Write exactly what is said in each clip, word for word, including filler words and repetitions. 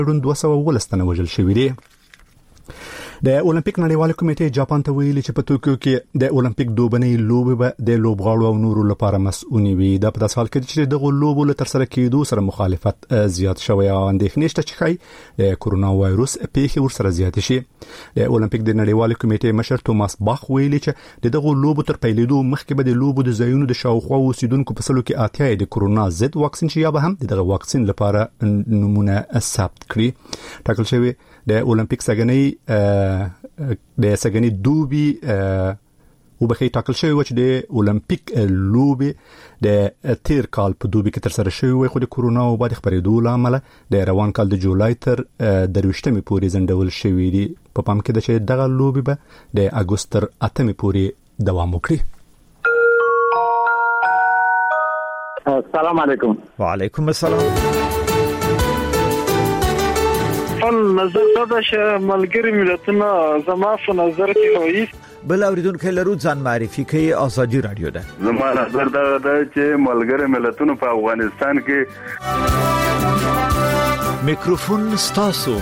دوه سوه ولس تنه وژل شوي دي. د اولمپیک نړیوال کمیټې جاپان ته ویلي چې په توکیو کې د اولمپیک دوبنې لوبې به د لوبغاړو او نورو لپاره مسؤونی وي. د په داس حال کې چې دغه لوبو له تر سره کېدو سره مخالفت زیات شوی او اندېښنې شته چې خای د کورونا وایروس پیښې ورسره زیات شي. د اولمپیک د نړیوال کمیټې مشر توماس باخ ویلي چې دغه لوبو تر پیلېدو مخکې به د لوبو د ځایونو د شاوخوا اوسیدونکو په سلو کې اتیا د کورونا ضد واکسین چې یا به هم دغه واکسین لپاره نمونه ثبت کړي. ټاکل شوی د اولمپیک سګنې د سګنې دوبي او به ټاکل شوی و چې د اولمپیک لوبې د تیر کال په دوبي کې تر سره شوی و، خو د کورونا او بعد خبرېدو لامل د روان کال د جولای تر درویشتمې پورې ځنډول شوی دی. په پام کې ده چې دغه لوبې به د اګوست تر اتمې پورې دوام وکړي. السلام علیکم. وعلیکم السلام. خپل نظر دا چې ملګری ملتونه زما په نظر کې وایي. بل اوریدونکو لرو ځان معرفي کوي. ازادي رادیو ده. زما نظر دا ده چې ملګری ملتونه په افغانستان کې. میکروفون ستاسو.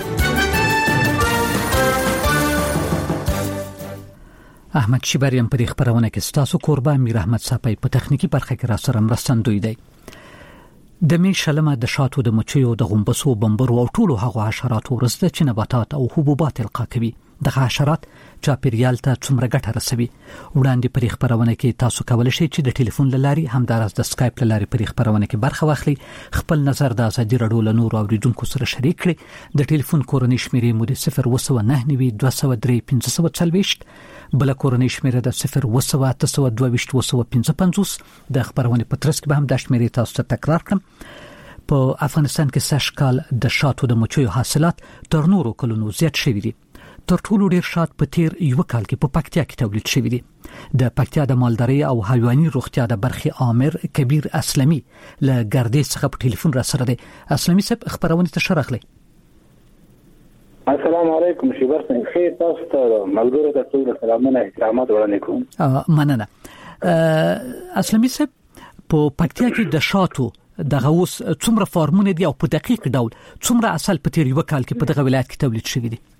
احمد شیبریم په دې خبرونه کې ستاسو قربان میر احمد صاحب په تخنیکی برخه کې را سره مرستندوی دی. د می شلمه د شاتو د مچیو د غومبسو بمبرو او ټولو هغه حشراتو ورسته چې نباتات او حبوبات القا کوي. دغه حشرات چاپیریال ته څومره ګټه رسوي. وړاندې په خبرونه کې تاسو کولای شئ چې د ټلیفون لاري همدارس د سکایپ لاري په خبرونه کې برخه واخلي. خپل نظر د ازادي رادیو له نور اوریدونکو سره شریک کړئ. د ټلیفون کورنۍ شمیرې مو د صفر و نه نوي دوه سوه درې پنځه سوه څلوېښت، بل کورنۍ شمیره د صفر و اته سوه دوه ویشت و سوه پنځه پنځوس. د خبرونه په ترڅ کې به هم د شمیرې تاسو ته تکرار کړم. په افغانستان کې سږ کال د شاتو د مچیو حاصلات تر نورو کلونو زیات شوي دي. تر ټولو ډیر شات په تیر یو کال کې په پکتیا کې تولید شوی دی. د پکتیا د مالداري او حیواني روغتیا د برخې عامر کبیر اسلامي له ګردې څخه په ټلیفون را سره دی. اسلامي صاحب خبرونه ته شرخلي. السلام علیکم. شیبر څنګه خیر تاسو ته ملګرو ته ټول سلامونه احترامات وړاندې کوم. مننه. اسلامي صاحب په پکتیا کې د شاتو دغه اوس څومره فارمونه دي او په دقیق ډول څومره اصل په تیر یو کال کې په دغه ولایت کې تولید شوی دی؟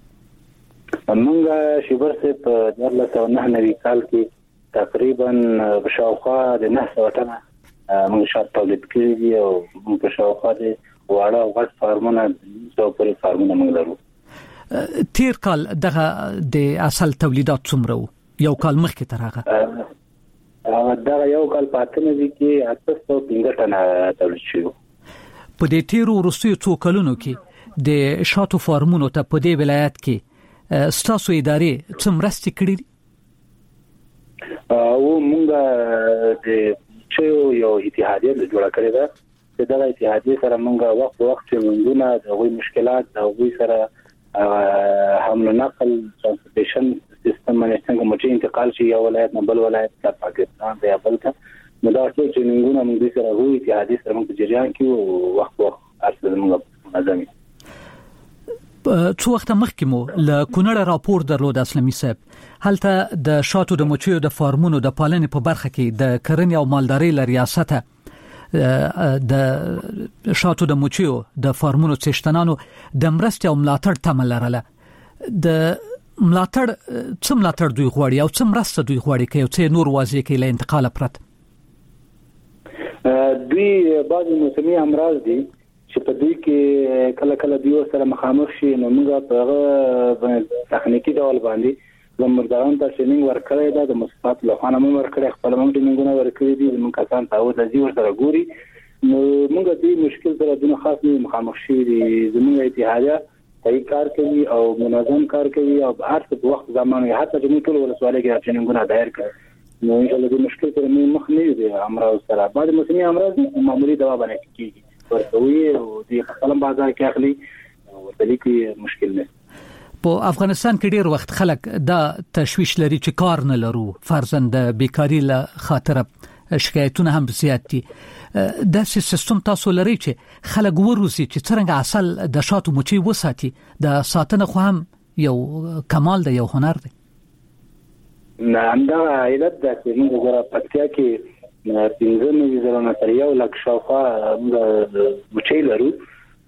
موږ شیبر صاحب په دغه سو نه نوي کال کې تقریبا بشاوخوا د نه سوه ټنه موږ شات تولید کړی دي او موږ په شاوخوا د واړه او غټ فارمونه څو پورې فارمونه موږ لرو. تیر کال دغه د اصل تولیدات څومره وو یو کال مخکې تر هغه؟ دا یو کال پاتنه دي کې اته سوه پنځه ټنه تولید شوی. په دې تیرو وروستیو څو کلونو کې د شاتو فارمونو ته په دې ولایت کې ستاسو ادارې څومره مرستې کړې دي؟ او موږ د چې یو اتحادیه جوړه کړې ده. چې دا اتحادیه سره موږ وخت وخت څنګه د غوي مشکلات د غوي سره حمل نقل ترانسپورټیشن سیستم باندې څنګه مچ انتقال شي یو ولایت نه بل ولایت ته پاکستان ته بل ته نو دا ټول څنګه موږ سره غوي اتحادیه سره موږ جریان کې وخت وخت ارسل موږ نظامي. څو وخت مخکې مو له کونړ راپور درلود اسلامي صاحب. هلته د شاتو د مچیو د فارمونو د پالنې په برخه کې د کرنې او مالدارۍ له ریاسته د شاتو د مچیو د فارمونو څښتنانو د مرستې او ملاتړ تمه لرله. د ملاتړ څه ملاتړ دوی غواړي او څه مرسته دوی غواړي کې او څه نور واضح کې له انتقال پرته؟ دوی بعض موسمي امراض دي چې په دې کې کله کله دوی سره مخامخ شي نو موږ په هغه تخنیکی ډول باندې زموږداران ته ټریننګ ورکړی دا د مصطفات له خانه مو ورکړی خپل موږ ټریننګونه ورکړي دي موږ کسان ته او د دې ورته ګوري نو موږ دې مشکل سره د خاص نه مخامخ شي زموږ اتحادیه صحیح کار کوي او منظم کار کوي او هر څه وخت زمان حتی چې موږ ټول ولسوالۍ کې ټریننګونه دایر کړو نو ان شاء الله د مشکل سره موږ مخ نه یو امراض سره بعد موسمي امراض معمولی دوا باندې کیږي ورته او د خپل بازار کې اخلي ورته کې مشکل نه. په افغانستان کې ډیر وخت خلک دا تشویش لري چې کار نه لرو فرضاً د بیکاری له خاطر شکایتونه هم زیات دي. دا سیستم تاسو لري چې خلک وروسي چې څنګه اصل د شاتو مچي وساتي د ساتنه خو هم یو کمال دی یو هنر دی. نه همدا علت ده چې موږ غواړو پکتیا کې پنځه نوي زره نه تر یو لک شاوخوا موږ مچي لرو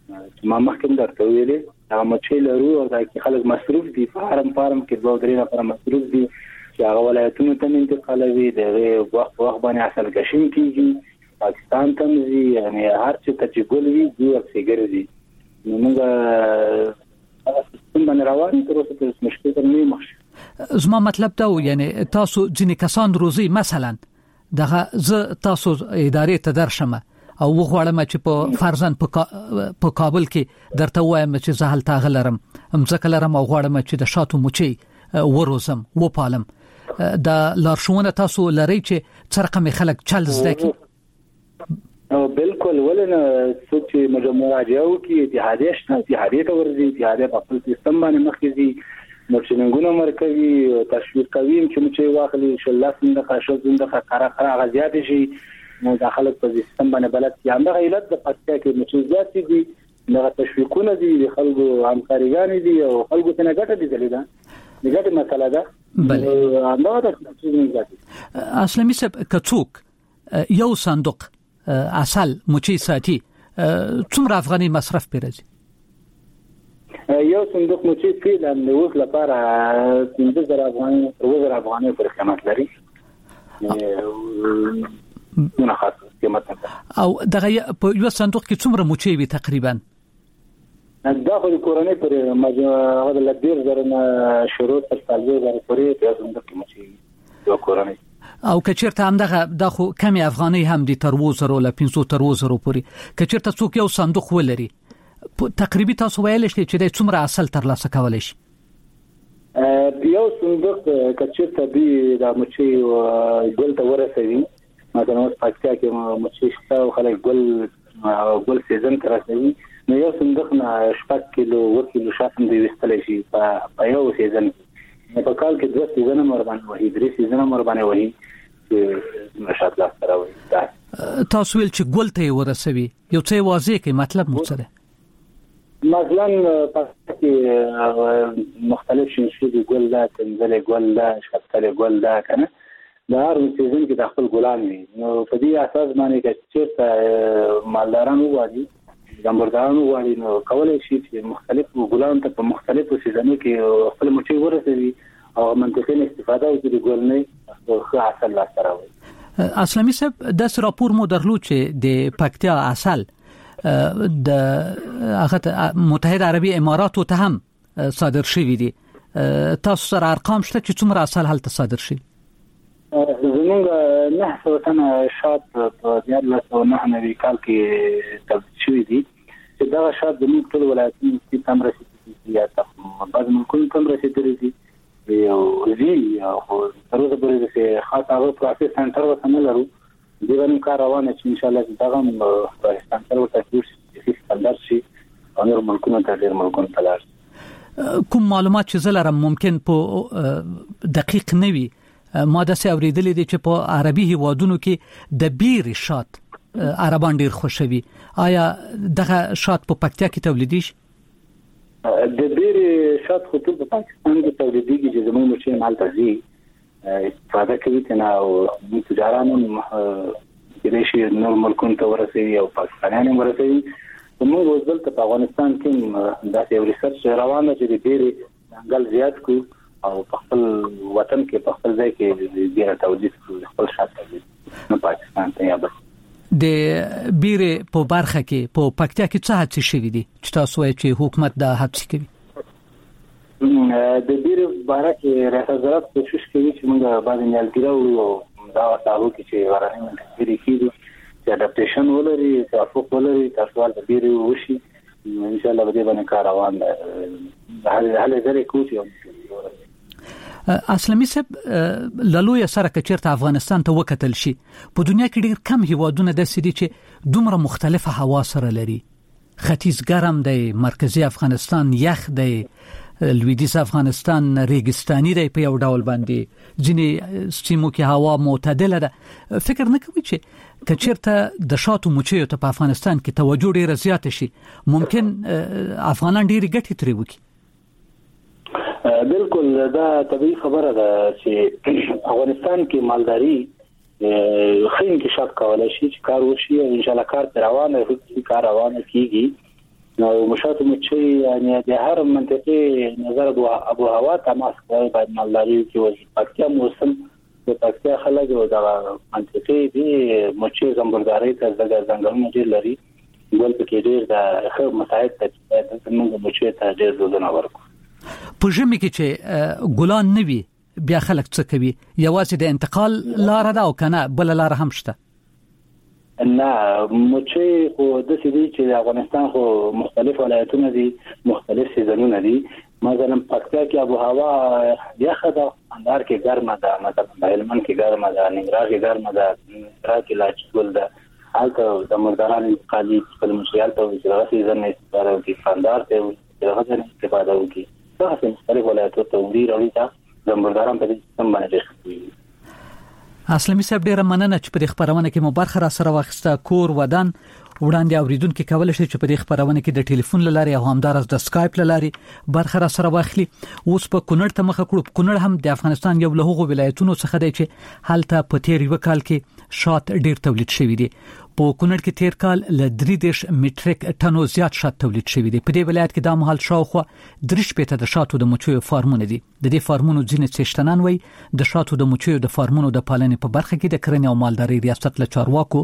ما مخکې درته ویلې هغه مچۍ لرو او دا کې خلک مصروف دي فارم فارم کې دوه درې نفر مصروف دي چې هغه ولایتونو ته انتقالوي دغه وخت وخت باندې اصل کشم کیږي پاکستان ته ځي یعنی هر څه ته چې ګول وي دوی ورسېږي دي نو موږ هغه څنګه باندې روان تر اوسه په مشکل سره نه مخ زما مطلب دا و یعنی تاسو ځینې کسان روزي مثلا دغه ز تاسو ادارې ته درشم او وغواړم چې په فرزن په کابل کې درته وایم چې زه هلته غلرم امځکه لرم او غواړم چې د شاتو مچي وروزم و پالم دا لارښوونه تاسو لري چې څرقه خلک چل زده کی او بالکل ولنه چې مجموعه کې اتحادیه شته اتحادیه ته ورځي اتحادیه په خپل سیستم باندې مخکې مرشدینګونه مرکزي تشویق کوي چې موږ واخلي انشاءالله څنګه خاصه څنګه قرار قرار غزيات شي نو داخله په سیستم باندې بلد کې همدا علت د پاتیا کې مچوزات دي نه تشویقونه دي خلکو همکاريګان دي او خلکو څنګه ګټه دي دلیدا دغه مسله ده بله همدا د څه اسلامي سب کڅوک یو صندوق اصل مچي ساتي څومره افغاني مصرف پیرځي یو صندوق مچي فعلا د وخت لپاره پنځه زره افغاني وزر افغاني پر قیمت لري نه خاص قیمت او دغه په یو صندوق کې څومره مچي وي تقریبا داخل کورنۍ پر مجموعه د لدیر زره شروع تر څلور زره پورې په صندوق کې مچي یو کورنۍ او کچیرته هم دغه دغه کمی افغاني هم دي تر وزر ولا پنځه تر وزر پورې کچیرته څوک یو صندوق ولري تقریبا تاسو ویل شئ چې د څومره اصل تر لاسه کولای شي یو صندوق کچیرته دی د مچي ګل ته ورسوي مثلا اوس پاتیا کې مچي شته او خلک ګل ګل سیزن تر رسوي نو یو صندوق نه شپږ کیلو و کیلو شاتم دی وستل شي په یو سیزن په کال کې دوه سیزن مر باندې وهي درې سیزن مر باندې وهي چې نشاط لا سره وي تاسو ول چې ګل ته ورسوي یو څه واضح کې مطلب مو څه مثلا پاتې مختلف شنشي دي ګل دا تنزل ګل دا شفتل ګل دا کنه دا هر سیزن کې د خپل ګلان وي نو په دې اساس باندې چې مالداران وایي زمبرداران وایي نو کولای شي چې مختلف ګلان ته په مختلفو سیزنونو کې خپل مچي ورسوي او منطقي استفاده وکړي ګل نه خو اصل لا سره وي اسلامي صاحب د راپور مو درلود چې د پکتیا اصل د هغه متحده عربی اماراتو ته هم صادر شوی دي تاسو سره ارقام شته چې څومره اصل هلته صادر شي زمونږ نه څوتنه شات په دیارلس او نه نوي کال کې تبدیل شوی دي چې دا شات د موږ ټول ولایتونو کې تم رسیدي یا تاسو بعض ملکونو تم رسیدلي دي یو زی او تر اوسه پورې چې خاص هغه پروسس سنټر وسنه لرو دیوانو کار روانه چې ان شاء الله دا هم پاکستان سره ورته چې ستاندار شي او نور ملکونو ته ډیر ملکونو ته لاړ کوم معلومات چې زلرم ممکن په دقیق نه وي ما د څه اوریدلې دي چې په عربي هیوادونو کې د بیر شات عربان ډیر خوشوي آیا دغه شات په پکتیا کې تولیدي شي د بیر شات خو په پاکستان کې تولیدي چې زموږ مشي مال تزي استفاده کوي کنه او تجارانو د شي نور ملکونو ته ورسېږي او پاکستانیان ورسېږي موږ وزل ته په افغانستان کې دا یو ریسرچ روانه چې د ډېری ځنګل زیات کو او په خپل وطن کې په خپل ځای کې ډېر تولید کوي خپل شات تولیدي نو پاکستان ته یا د بیره په برخه کې په پکتیا کې څه هڅې شوې دي چې تاسو وایئ چې حکومت دا هڅې کوي د بیره باره کې ریاست وزارت کوشش کوي چې موږ باندې نیالګي او دا تاسو کې چې غواړم چې کېږي چې اډاپټیشن ولري تاسو ولري تاسو د بیره وشي ان شاء الله به باندې کار روان ده هله هله زری کوچ اسلامي سب لالوی سره کچرته افغانستان ته وکتل شي په دنیا کې ډیر کم هیوادونه د سدي چې دومره مختلفه هوا سره لري ختیځ ګرم دی مرکزی افغانستان یخ دی لویدیځ افغانستان ریګستاني دی په یو ډول باندې ځینې سیمو کې هوا معتدله ده فکر نه کوي چې کچرته د شاتو مچیو ته په افغانستان کې توجه ډیره زیاته شي ممکن افغانان ډیره ګټه ترې وکړي بالکل دا طبيعي خبره ده چې افغانستان کې مالداري خین کې شات کولای شي چې کار وشي او ان شاء الله کار روانه وي کار روانه کیږي نو مشات مچي یعنی د هر منطقي نظر د ابو هوا تماس کوي باید مالداري کې وي. پکتیا موسم د پکتیا خلک د منطقي دي مچي زمبرداري ته د ځنګلونو ډیر لري ګل پکې ډیر د خو مساعد ته موږ مچي ته ډیر روزنه ورکو. په ژمي کې چې ګلان نه وي بیا خلک څه کوي؟ یوازې د انتقال لار ده او کنه بل لار هم شته؟ نه مچي خو د سې دي چې د افغانستان خو مختلف ولایتونه دي مختلف سیزنونه دي. مثلا پکتیا کې ابو هوا یخه ده، اندار کې ګرمه ده، مثلا هلمند کې ګرمه ده، ننګرهار کې ګرمه ده، ننګرهار کې لاچګل ده. هلته د مرداران انتقالي خپل مشکلات او دغه سیزن نه استفاده کوي، خاندار ته دغه نه استفاده کوي. دا څه مختلف ولایتونه ته وړي راوړي تا د مرداران په دې سم باندې کوي. اسلامي صاحب ډیره مننه چې په دې خبرونه کې مو برخه را سره واخیسته. کور ودان وړاندې اوریدونکو کولای شي چې په دې خبرونه کې د ټلیفون لاري او همدارس د سکایپ لاري برخه را سره واخلي. اوس په کونړ ته مخه کړو. کونړ هم د افغانستان یو له هغو ولایتونو څخه دی چې هلته په تیر یو کال کې شات ډیر تولید شوی دی. په کونړ کې تیر کال ل درې دیش میټریک ټنو زیات شات تولید شوی دی. په دې ولایت کې د مهال شاوخوا درش پېته د شاتو د مچیو فارمونه دي. د دې فارمونو ځینې څښتنان وای د شاتو د مچیو د فارمونو د پالنې په برخه کې د کرنې او مالدارۍ ریاست له چارواکو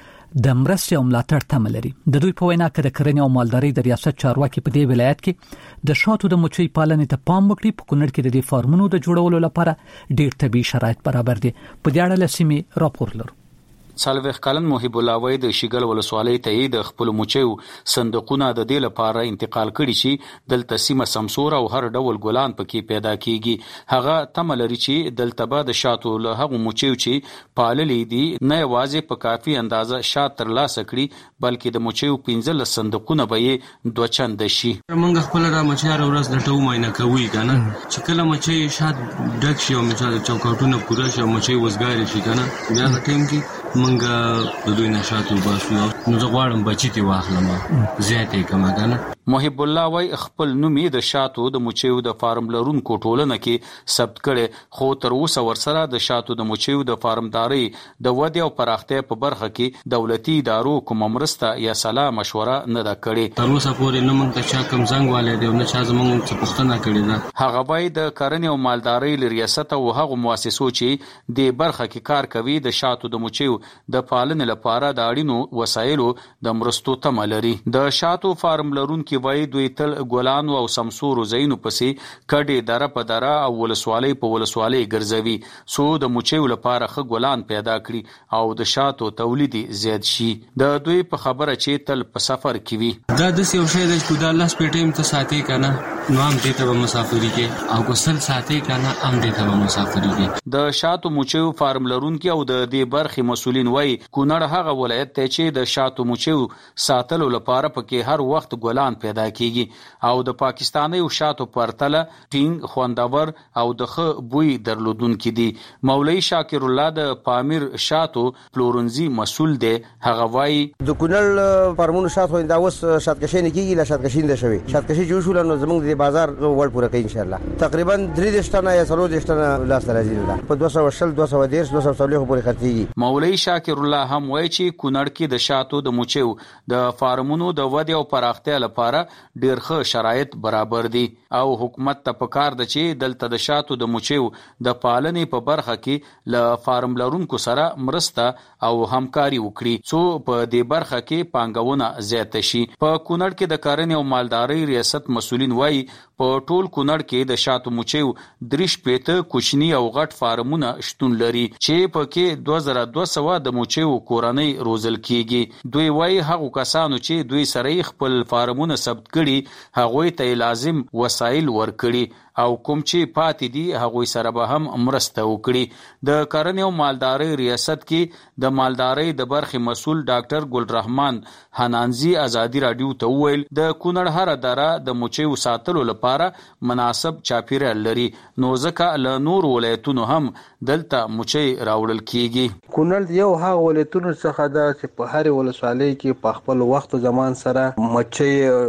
د مرستې او ملاتړ تمه لري. د دوی په وینا کې د کرنې او مالدارۍ د ریاست چارواکي په دې ولایت کې د شاتو د مچۍ پالنې ته پام وکړي. په کونړ کې د دې فارمونو د جوړولو لپاره ډیر طبي شرایط برابر دي. په دې اړه لسمي راپور لرو. سالوخ کلن محب الله وای د شیګل ولسوالۍ ته د خپل مچیو صندوقونه د دې لپاره انتقال کړي چې دلته سیمه سمسور او هر ډول ګلان پکې پیدا کیږي. هغه تم لري چې دلته به د شاتو له هغه مچیو چې پاللې دي نه یوازې په کافي اندازه شات تر لاسه کړي بلکې د مچیو پنځل صندوقونه به دوه چند شي. موږ خپل را مچیار ورځ لټو مینه کوي کنه چې کله مچي شات ډک شي او مچا چوکاټونه پوره شي او مچي وزګار شي کنه بیا د ټیم کې منګه د دوی نشاتو باسو نو زه غواړم بچی تی واخلم زیاتې کما کنه. محب الله وای خپل نومي د شاتو د مچیو د فارم لرونکو ټولنه کې ثبت کړي خو تر اوسه ورسره د شاتو د مچیو د فارمداري د ودی او پراختیا په برخه کې دولتي ادارو کوم مرسته یا صلاح مشوره نه دا کړي. تر اوسه پورې نو موږ ته چا کم څنګه والي دی نو چا زموږ څه پوښتنه کړې ده. هغه وای د کرنې او مالدارۍ ریاست او هغه مؤسسو چې د برخه کې کار کوي د شاتو د مچیو د پالنې لپاره د اړینو وسایلو د مرستو تمه لري. د شاتو فارم لرونکو وای دوی تل ګلانو او سمسورو زینو پسې کډې دره په دره او ولسوالۍ په ولسوالۍ ګرځوي سو د مچیو لپاره خ ګلان پیدا کړي او د شاتو تولید زیات شي. د دوی په خبره چې تل په سفر کې وي دا د یو شی د خدای الله سپېټیم ته ساتي کنه نو هم دې ته مسافری کې او کوسل ساتي کنه هم دې ته مسافری کې. د شاتو مچیو فارم لرونکو او د دې برخې مسولین وای کونړ هغه ولایت ته چې د شاتو مچیو ساتلو لپاره پکې هر وخت ګلان پیدا کیږي او د پاکستاني او شاتو پرتله ټینګ خوندور او د خ بوی درلودونکو دي. مولوی شاکر الله د پامیر شاتو پلورنزي مسول دی. هغه وای د کونړ فارمونو شاتو دا اوس شاتکشي نه کیږي لا شاتکشي نه شوي شاتکشي جوړ شول نو زموږ د بازار ور پوره کوي ان شاء الله تقریبا درې دشتنه یا څلور دشتنه لاس راځي الله په دوه سوه شل دوه سوه دېرش دوه سوه څلور پورې خرڅيږي. مولوی شاکر الله هم وای چې کونړ کې د شاتو د مچیو د فارمونو د ودی او پراختیا لپاره ډیر ښه شرایط برابر دي او حکومت ته پکار ده چې دلته د شاتو د مچیو د پالنې په برخه کې ل فارم لرونکو سره مرسته او همکاري وکړي څو په دې برخه کې پانګونه زیاته شي. په کونړ کې د کرنې او مالدارۍ ریاست مسولین وایي په ټول کونړ کې د شاتو مچیو درش پېته کوچني او غټ فارمونه شتون لري چې پکې دوه زره دوه سوه د مچیو کورنۍ روزل کیږي. دوی وایي هغه کسانو چې دوی سره خپل فارمونه ثبت کړي هغوی ته لازم وسایل ورکړي او کوم چې پاتې دي هغوی سره به هم مرسته وکړي. د کرنې او مالدارۍ ریاست کې د مالدارۍ د برخې مسول ډاکټر ګلرحمان حنانزي ازادي رادیو ته وویل د کونړ هر دره د مچیو ساتلو لپاره مناسب چاپیریال لري نو ځکه له نور ولایتونو هم دلته مچي راوړل کیږي. کونړ یو هغه ولایتونو څخه ده چې په هر ولسوالۍ کې په خپل وخت زمان سره مچي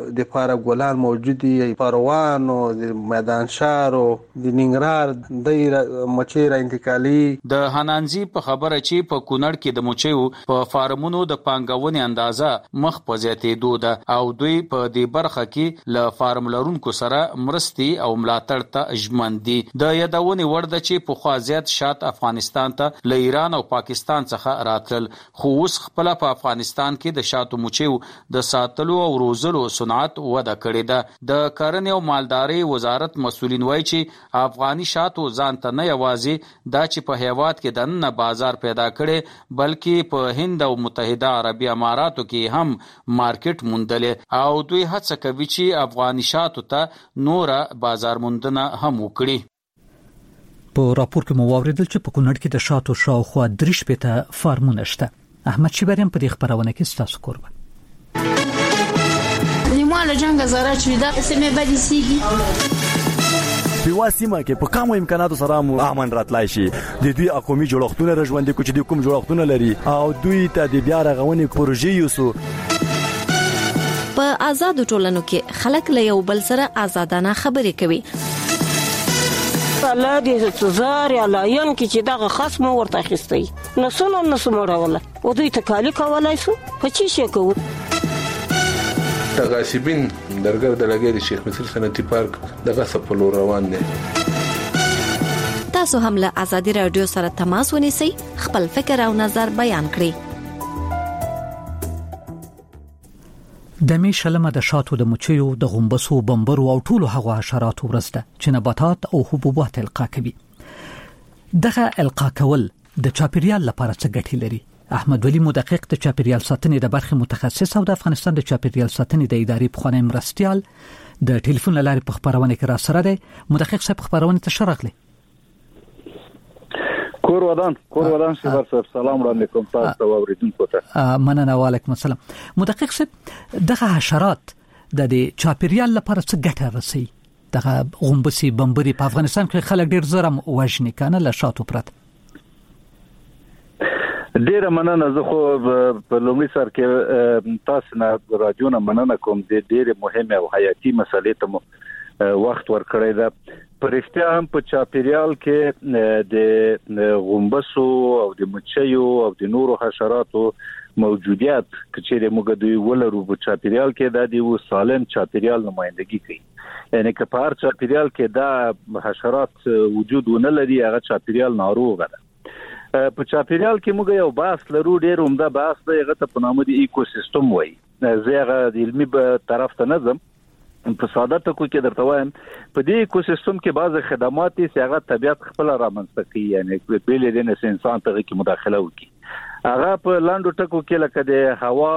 د پاره ګلان موجود دي، پروانو د میدان شارو د ننګرهار د مچۍ را انتقالي. د هنانزي په خبره چې په کونړ کې د مچیو په فارمونو د پانګونې اندازه مخ په زیاتېدو ده او دوی په دې برخه کې له فارم لرونکو سره مرستي او ملاتړ ته ژمن دي. د یادونې وړ ده چې په خوا زیات شات افغانستان ته له ایران او پاکستان څخه راتلل، خو اوس خپل په افغانستان کې د شاتو مچیو د ساتلو او روزلو صنعت وده کړې ده. د کرنې او مالدارۍ وزارت مسؤلین وایي چې افغاني شاتو ځان ته نه یوازې دا چې په هیواد کې د نن بازار پیدا کړي بلکې په هند او متحده عربي اماراتو کې هم مارکیټ موندلې او دوی هڅه کوي چې افغاني شاتو ته نور بازار موندنه هم وکړي. په راپور کې مو واوریدل چې په کونړ کې د شاتو شاوخوا درې شپېته فارمونه شته. احمد شیبریم په دې خبرونه کې ستاسو کوربه. لیمواله جنگ زاره چې دا سمې بدی سیږي په واسمه کې په کومو امکاناتو سره مو امن راتلای شي. د دوی اقومي جوړښتونه رژوندې کوي چې د کوم جوړښتونه لري او دوی ته د بیا رغونې پروژې یوسو. په آزاد ټولنو کې خلک له یو بل سره آزادانه خبرې کوي. الله دې تزار یا لاین کې چې دغه خصم ورته خستي نسونه نسمړول او دوی تکالی کولای شو په چی شي کوو. تغاسبین درګر د لګي د شیخ مصر صنعتي پارک دغه سپلو روان دي. تاسو هم له آزادي رادیو سره تماس ونیسئ، خپل فکر او نظر بیان کړئ. د می شلمه د شاتو د مچیو د غومبسو بمبرو او ټولو هغه حشراتو ورسته چې نباتات او حبوبات القا کوي. دغه القا کول د چاپیریال لپاره څه ګټې لري؟ احمد ولی مدقق د چاپیریال ساتنې د برخې متخصص او د افغانستان د چاپیریال ساتنې د ادارې پخوانی مرستیال د ټلیفون لارې په خبرونه کې را سره دی. مدقق صاحب خبرونه ته شرغلی. کور ودان کور ودان شبر صاحب سلام علیکم تاسو ته اوریدونکو ته مننه. وعلیکم السلام. مدقق صاحب دغه حشرات د چاپیریال لپاره څه ګټه رسي؟ دغه غومبسي بمبري په افغانستان کې خلک ډیر زرم وژني کنه له شاتو پرته. ډیره مننه. زه خو په لومړي سر کې تاسو نه راډیو نه مننه کوم. د ډیره مهمه او حیاتي مسلې ته وخت ورکړی ده. پرشتیا هم په چاپیریال کې د غومبسو او د مچیو او د نورو حشراتو موجودیت چې موږ دوی ولرو په چاپیریال کې د دې سالم چاپیریال نمائندګي کوي. یعنی که په هر چاپیریال کې دا حشرات وجود نه لري هغه چاپیریال ناروغ ده. په چاپیریال کې موږ یو بحث لرو، ډیر عمده بحث دی، هغه ته په نامه د ایکوسیستم وایي. زه هغه د علمي طرف ته نه ځم، په ساده ټکو کې درته وایم په دې ایکوسیستم کې بعض خدمات چې هغه طبيعت خپل رامنځته کوي، یعنی بیل دې نه انسان ته کې مداخله وکړي. هغه په لاندو ټکو کې لکه د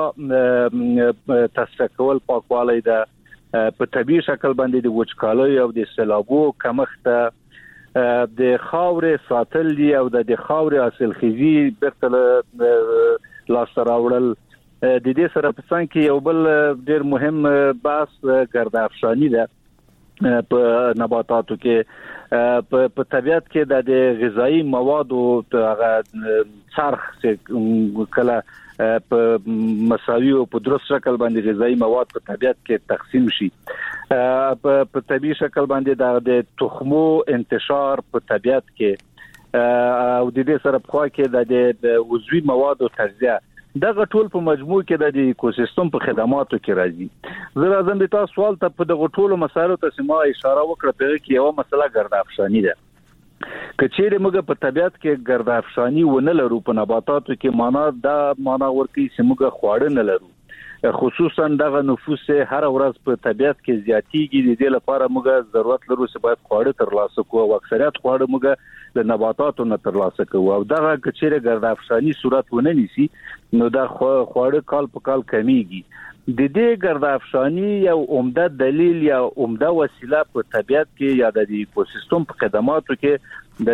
هوا تصفیه کول، پاکوالی، د په طبيعي شکل باندې د وچکالۍ او د سیلابو کمښت، د خاورې ساتل دي او د خاورې حاصلخیزي برته لاس راوړل. د دې سره په څنګه کې یو بل ډېر مهم بحث ګردافشانی ده په نباتاتو کې. په طبيعت کې د غذایی موادو هغه څرخ چې کله په مساوي او په درست شکل باندې غذایی مواد په طبيعت کې تقسیم شي، په طبيعي شکل باندې د تخمو انتشار په طبيعت کې او د دې سره په خوا کې د عضوي موادو تجزیه، دغه ټول په مجموع کې د ایکوسیستم په خدماتو کې راځي. زه راځم د تاسو سوال ته په دغه ټولو مسایلو ته سم اشاره وکړه. په کې یو مسله ګردافشانی ده. کچېره موږ په طبيعت کې ګردافشانی ونه لرو، په نباتاتو کې معنا دا معنا ورکی چې موږ خواړه نه لرو، خصوصا دغه نفوس هر ورځ په طبيعت کې زیاتیږي. د دې لپاره موږ ضرورت لرو چې باید خواړه ترلاسه کوو او اکثریت خواړه موږ د نباتاتو نه ترلاسه کوو. او دغه کچېره ګردافشانی صورت ونه نیسي نو دا خواړه کال په کال کمیږي. د دې ګردافشانی یو عمده دلیل یا عمده وسیله په طبيعت کې یا د ایکوسیستم په خدماتو کې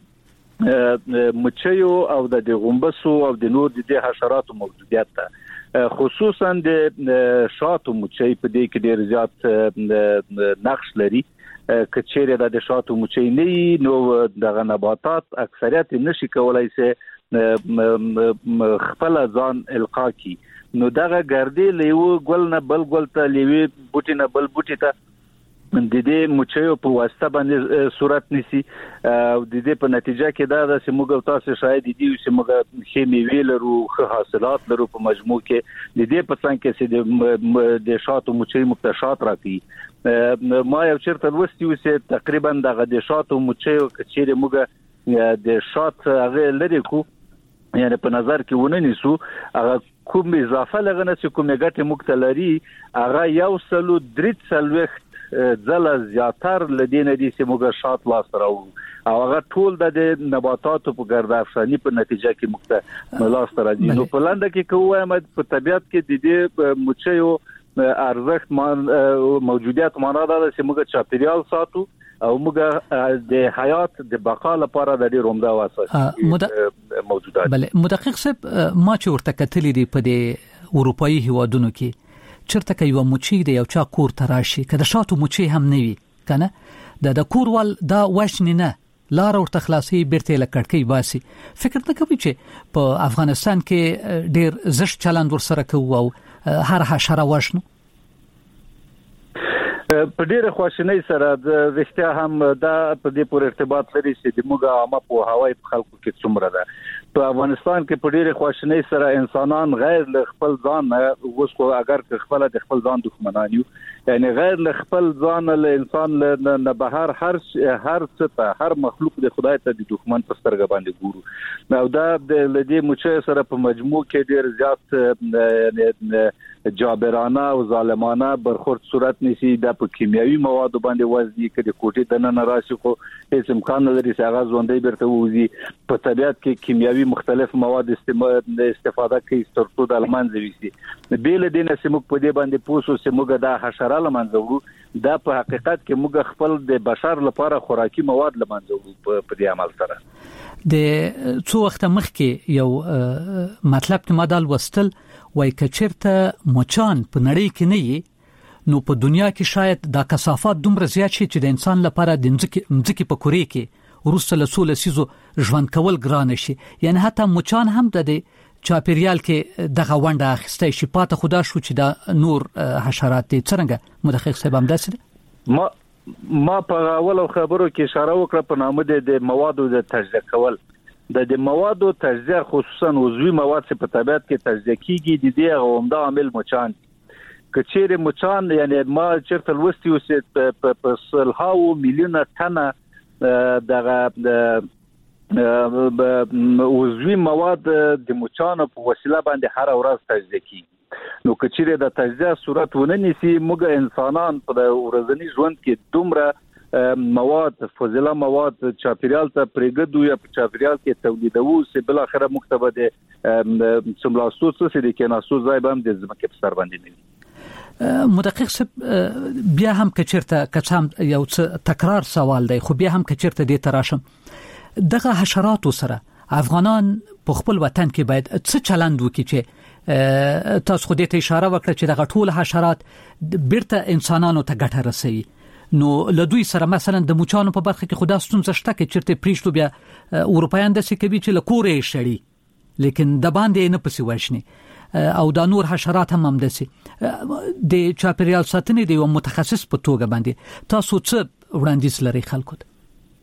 د مچیو او د غومبسو او د نور د حشراتو موجودیت ده. خصوصا د شاتو مچۍ په دې کې ډېر زیات نقش لري. کچېره د شاتو مچۍ نه نو دغه نباتات اکثریت نشي کولای سي خپل ځان القا کی. نو دغه ګردې لیو ګل نه بل ګل ته لیوي بوټي نه بل بوټي ته د دې مچیو په واسطه باندې صورت نسی او د دې په نتیجه کې دا د سیموګ تاسو شاید دي چې موږ خېمي ویلرو خو حاصلات لرو په مجموع کې د دې په څنګه کې چې د شاتو مچي مکتشات راکې ما یو چیرته لوستي و چې تقریبا د د شاتو مچیو کچېره موږ د شات هغه لري کو یعنی په نظر کې ونه نیسو هغه کوم اضافه لغنه چې کومه ګټه مختلري هغه یو سلو درې سلوخت ځله زیاتر لدینه دي چې موږ شات لاس راو او هغه ټول د نباتاتو په ګردافشانی په نتیجه کې مخته لاس راځي نو په لاندې کې کومه په طبيعت کې د دې مچیو ارزښت موجودیت معنا ده چې موږ چاپیریال ساتو او موږ د حیات د بقا لپاره د ډیر عمده واسطه موجودات بل مدقق صاحب ما چې ورته کتلې دي په د اروپאי هوادونو کې چرته کې یو مچي د یو چا کور تراشي کله شاتو مچي هم نه وي کنه د د کورول دا وښنی نه لار ورته خلاصي بیرته لکړکې باسي فکر نه کوي چې په افغانستان کې ډیر زش چلند ورسره کوو او هر حشره وښنو په ډیره خوشنۍ سره د وشته هم دا په دې پور ارتباط لري چې د موږ عامه په هوای په خلکو کې څومره ده په افغانستان کې په ډیره خوشنۍ سره انسانان غیر له خپل ځان اوس خو اگر خپل د خپل ځان دښمنان یو یعنی غیر له خپل ځان له انسان له بهر هر هر څه هر مخلوق د خدای ته د دښمن په سترګه باندې ګورو نو دا د لدی مچه سره په مجموع کې ډیر زیات یعنی جابرانه او ظالمانه برخورد صورت نشي د په کیمیاوي موادو باندې وزنی کې د کوټې د نن راشي خو هیڅ امکان نه لري چې هغه ژوندۍ برته وځي په طبيعت کې کیمیاوي مختلف مواد استفاده کوي ترڅو د المنځ وي بیل دینه سیموک په دې باندې پوسو سیموګه د حشره لمنځو دا په حقیقت کې موږ خپل د بشر لپاره خوراکي مواد لمنځو په دې عمل سره د څو وخت مخکې یو مطلب ته مدال وستل وای کچرته مچان په نړۍ کې نه نو په دنیا کې شاید دا کثافات دومره زیات شي چې د انسان لپاره د ځمکې په کورې کې ورسره له سول سيزو ژوند کول ګران شي یعنی حتی مچان هم د چاپیریال کې دغه ونده اخیسته شي پاته خدا شو چې دا نور حشرات دي څنګه مدقق صاحب هم داسې ما ما په اول خبرو کې اشاره وکړه په نامه د موادو د تجزیه کول د د موادو تجزیه خصوصا عضوي مواد چې په طبيعت کې تجزیه کیږي د دې عمده عامل مچان کچېره مچان یعنی ما چیرته لوستي اوسه په سلهاو میلیونه ټنه دغه عضوي مواد د مچانو په وسیله باندې هر ورځ تجزیه کیږي نو کچېره د تجزیه صورت ونه نیسي موږ انسانان په ورځنی ژوند کې دومره مواد فضله مواد چاپیریال ته پرېګدو یا په چاپیریال کې تولیدوو چې بل اخره مکتبه د سملاسو څه دي کې ناسو ځای باندې د ځمکې په سر باندې نه مدقق صاحب بیا هم کچرته کچام یو تکرار سوال دی خو بیا هم کچرته دې تراشم دغه حشرات سره افغانان په خپل وطن کې باید څه چلند وکړي چې تاسو خو دې ته اشاره وکړه چې دغه ټول حشرات بیرته انسانانو ته ګټه رسوي نو لدوی سره مثلا د مچانو په برخه کې خدا ستونزه شته کې چیرته پریشتو بیا اروپایان د سکوي چې لکورې شړي لیکن د باندې نه پسی وښني او د نور حشرات هم هم دسي د چاپیریال ساتنې د یو متخصص په توګه باندې تاسو څه وړاندیز لري خلکو ته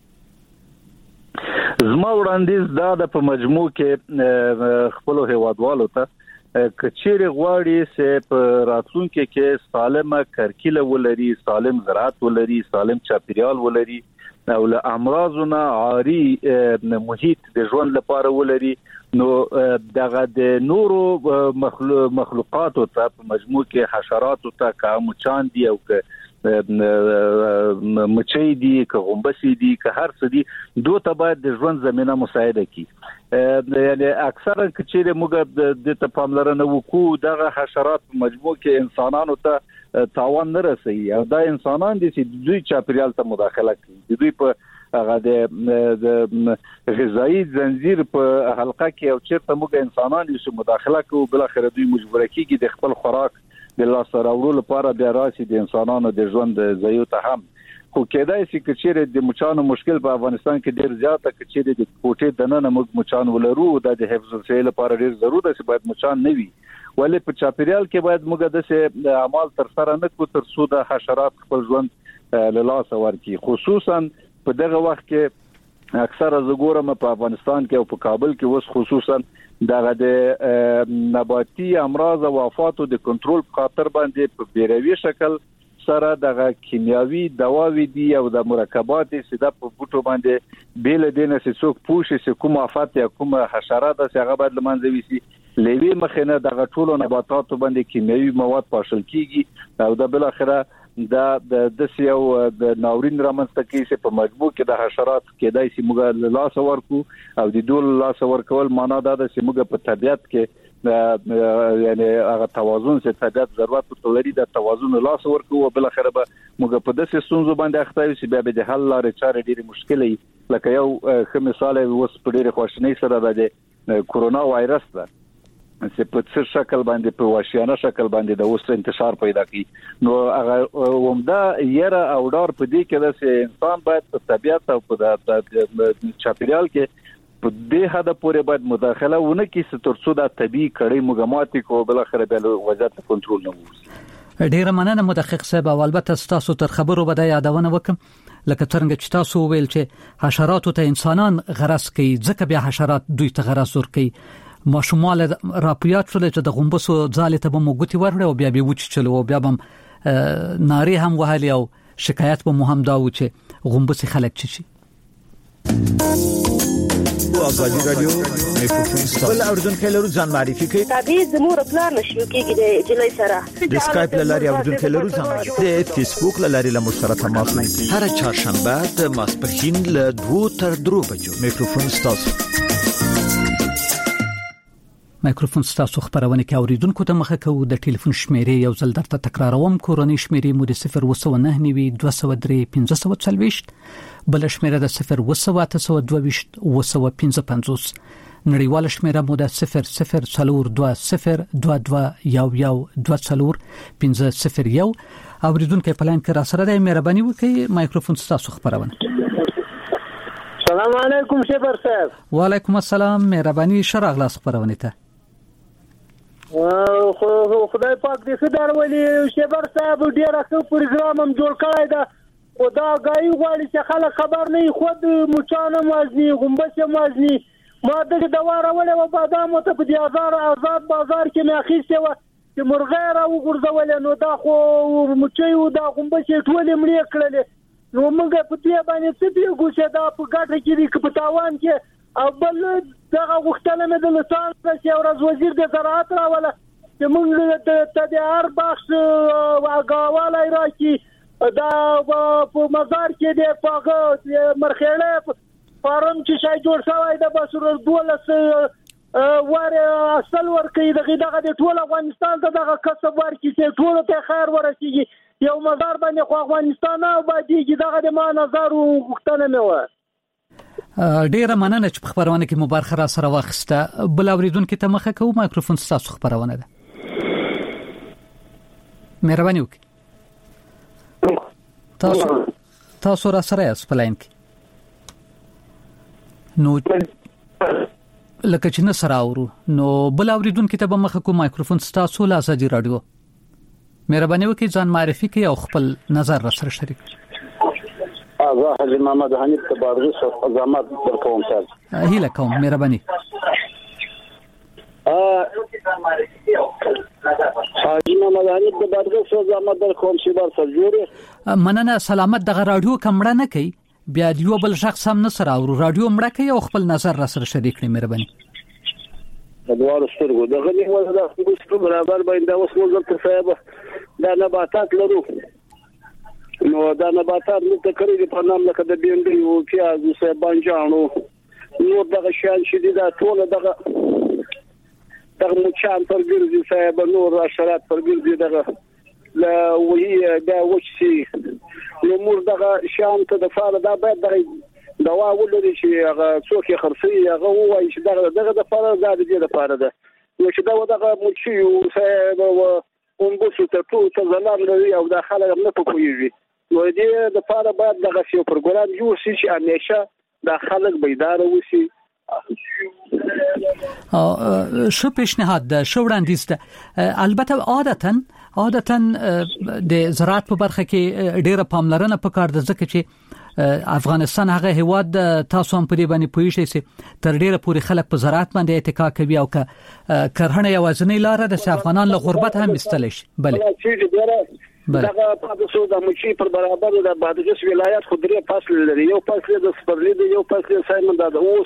زما وړاندیز دا د په مجموع کې خپل هیوادوالو ته کچېره غواړي چې په راتلونکي کې سالمه کرکیله ولري سالم زراعت ولري سالم چاپیریال ولري او له امراضونو عاری محیط د ژوند لپاره ولري نو دغه د نورو مخلوقاتو ته په مجموع کې حشرات ته کوم چان دي او مچۍ دي که غومبسي دي که هر څه دي دوی ته باید د ژوند زمينه مساعده کی یعنی اکثرا کچېره موږ د ته پاملرنه وکړو دغه حشرات په مجموع کې انسانانو ته تاوان نه رسي او دا انسانان دي چې دوی چاپیریال ته مداخله کوي دوی په هغه د غذایی زنجیر په حلقه کې او چیرته موږ انسانان یې مداخله کوو بل اخر دوی مجبور کیږي د خپل خوراک د لاس راوړلو لپاره بیا راشي د انسانانو د ژوند ضایع ته هم خو کېدای شي چې د مچانو مشکل په افغانستان کې ډیر زیات کې د کوټې دننه موږ مچان ولرو د حفظ الصحه لپاره ډیر ضروري ده چې باید مچان نه وي ولې په چاپیریال کې باید موږ د اعمال تر سره نه کوو تر څو د حشرات خپل ژوند له لاسه ورکړي. خصوصا په دغه وخت کې اکثره زګورم په افغانستان کې او په کابل کې اوس خصوصا دغه د نباتي امراض او آفاتو د کنټرول په خاطر باندې په بیروي شکل سره دغه کیمیاوي دواوی دي او د مرکبات سیده په بوټو باندې بیل دینه څوک پوښي چې کوم آفات یا کوم حشرات څنګه باید لمنځه وي لوي مخنه دغه ټولو نباتاتو باندې کیمیاوي مواد پاشل کیږي او د بل اخره دا د سیو د ناورین رامنځته کیږي په مجموع کې د حشرات کېدای شي موږ لاس ورکو او د دول لاس ورکول معنا دا ده چې موږ په طبيعت کې یعنی هغه توازن چې طبيعت ضرورت لري د توازن لاس ورکو او بل اخره به موږ په داسې ستونزو باندې اخته یو چې بیا به د حل لارې چارې ډېرې مشکلې لکه یو ښه مثال اوس په ډېرې خواشینۍ سره د کورونا وایرس ده چې په څه شکل باندې په واشیانه شکل باندې د اوس انتشار پیدا کی نو هغه عمده یره او ډار په دې کې چې انسان باید په طبيعت او په چاپیریال کې په دې حد پورې باید مداخله ونه کړي تر څو د طبي کړي مګماتي کو بل اخر به وضعیت کنټرول نه وي. ډیره مننه مدقق صاحب او البته تاسو تر خبرو بده یادونه وکم لکه څنګه چې تاسو ویل چې حشرات ته انسانان غرس کوي ځکه بیا حشرات دوی ته غرس ور کوي. ماشومان راپیات شول چې د غومبسو ځاله ته به موږ ورته او بیا به وچ چلو او بیا هم ناری هم وهالي او شکایت به مهم دا و چې غومبسي خلک چی شي. ازادي رادیو میکروفون بل اردن کلرو ځان معرفي کوي. تابع زموږ پلان نشو کېږي د جلای سره د اسکایپ لاري اردن کلرو ځان معرفي د فیسبوک لاري له مشترک تماس نیسي. هر چهارشنبه د ماسپخین له دوه تر درو بجو میکروفون ستاسو. مایکروفون ستاسو خبرونه کې اوریدونکو ته مخه کوو. د ټلیفون شمیرې یو ځل درته تکراروم. کورنۍ شمیرې مو د صفر وسو نه نیوي دوه سوه درې پنځه سوه څلويشت بل شمیره د صفر وسو اته سوه دوه ویشت وسو پنځه پنځوس نړیواله شمیره مو د صفر صفر څلور دوه صفر دوه دوه یو یو دوه څلور پنځه صفر یو. اوریدونکو په لاین کې را سره د مهرباني وکړئ. مایکروفون ستاسو خبرونه. السلام علیکم شبر صاحب. وعلیکم السلام. مهرباني شراغ لاس خبرونه ته خو خدای پاک دې خدای ولي شبر صاحب ډیر ښه پروګرام هم جوړ کړی دا او دا غاي غواړي چې خلک خبر نه خود مچانه مازني غومبسه مازني ما د دواره ولې و بادام ته په دې آزاد آزاد بازار کې نه اخیسته و چې مرغه را وګرځول نو دا خو مچي او دا غومبسه ټول مړي کړل نو موږ په دې باندې څه دی ګوشه دا په ګټه کې کې په تاوان کې او بل دغه وختله مې د لسان چې ورځ وزیر د زراعت راوله چې موږ د تدهار بخش واګاواله راکی دا په مزار کې د پاغه مرخېړه فارم چې شای جوړ شوی د بسور دولس ور اصل ورکې دغه دغه د ټول افغانستان ته دغه کسب ورکې چې ټول ته خیر ورسیږي یو مزار باندې خو افغانستان او باندې دغه د ما نظر وختنه مې و. ډیره مننه چې په خبرونه کې مبارخه را سره واخسته. بل اوریدونکو ته مخه کوم. مایکروفون تاسو خبرونه ده. مهرباني وکړئ. تاسو تاسو را سره یاست په لاین کې نو لکه چې نه سره اورو نو بل اوریدونکو ته به مخه کوم. مایکروفون تاسو له ازادي رادیو. مهرباني وکړئ ځان معرفي کړئ او خپل نظر را سره شریک کړئ. زه حاجی محمد حنیف تبارغی زحمت درکوم تاسو. هیله کوم. مهرباني. حاجی محمد حنیف تبارغی زحمت درکوم چې بار سرجوري مننه. سلامت دغه رادیو کمړه نه کوي بیا یو بل شخص هم نه سره او رادیو مړه کوي او خپل نظر را سره شریک کړئ. مهرباني. دوار سترګو دغه نیول دا څه برابر باندې اوس موږ ته صاحب دا نباتات لرو نو دا نباتات نو تقریبا په نام لکه د بینډي او پیاز او سبانجانو نو دغه شان شدي دا ټول دغه دغه مچان پر ګرځي صاحب نور حشرات پر ګرځي دغه لا وهي دا وشي نو مور دغه شان ته د فار دا باید دغه دوا ولري چې هغه څوک یې خرسي هغه وایي چې دغه دغه د فار دا د دې لپاره ده نو چې دا دغه مچي او صاحب او اونبوسو ته ټول څه زلام لري او د خلک نه پوهیږي نو دې د لپاره باید دغه یو پروګرام جوړ شي چې همیشه د خلک بیدار وسی شو پیشنهاد ده شو وړاندیز ده البته عادتاً عادتاً د زراعت په برخه کې ډیره پاملرنه پکار ده ځکه چې افغانستان هغه هیواد تاسو هم په دې باندې پوه شئ چې تر ډیره پورې خلک په زراعت باندې اتکا کوي او که کرهڼه یوازینی لار ده چې افغانان له غربت هم ایستل شي. بله دغه تاسو د مچي پر برابر د بادغیس ولایت خودري فصل لري یو فصل د سپرلی دی یو فصل سایمن د اوس